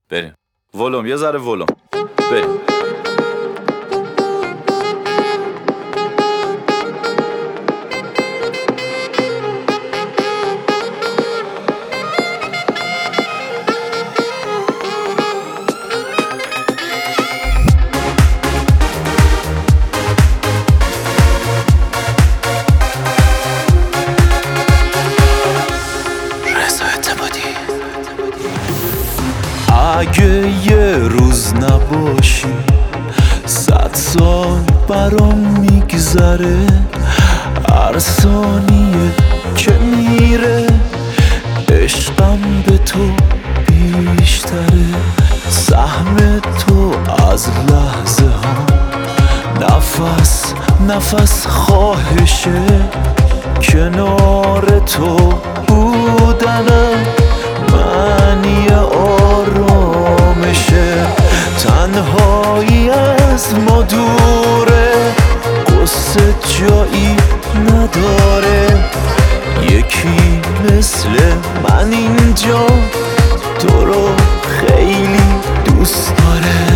بریم ولوم، یه ذره ولوم. بریم. اگه یه روز نباشی 100 سال برام میگذره، هر ثانیه که میره عشقم به تو بیشتره. سهم تو از لحظه ها نفس نفس خواهشه، کنار تو بودنم معنی آرامشه. تنهایی از ما دوره، قصه جایی نداره. یکی مثل من اینجا تو رو خیلی دوست داره.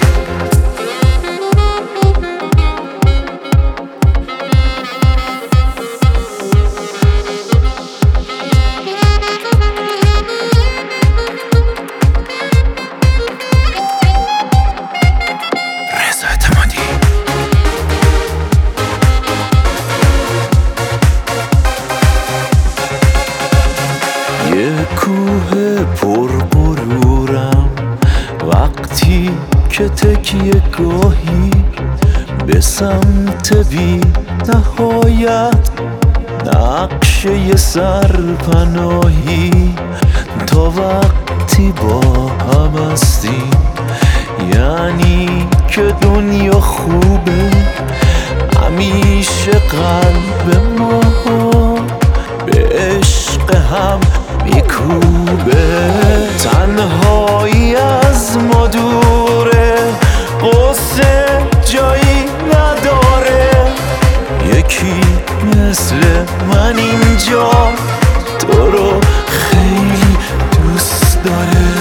یه کوه پرغرورم وقتی که تکیه گاهی به سمت بی نهایت نقشه یه سرپناهی. تا وقتی با هم هستیم یعنی که دنیا خوبه، همیشه قلب ما به عشق هم میکوبه. تنهایی از ما دوره، قصه جایی نداره. یکی مثل من اینجا تو رو خیلی دوست داره.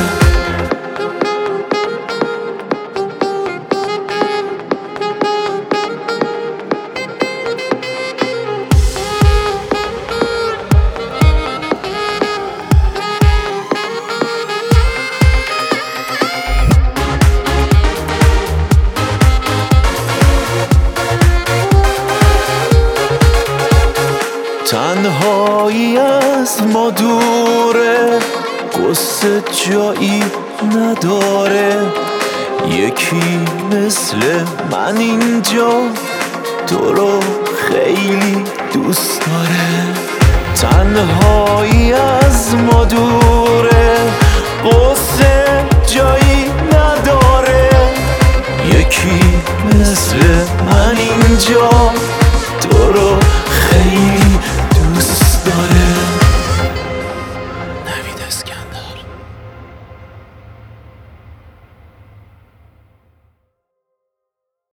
تنهایی از ما دوره، قصه جایی نداره. یکی مثل من اینجا تو رو خیلی دوست داره. تنهایی از ما دوره، قصه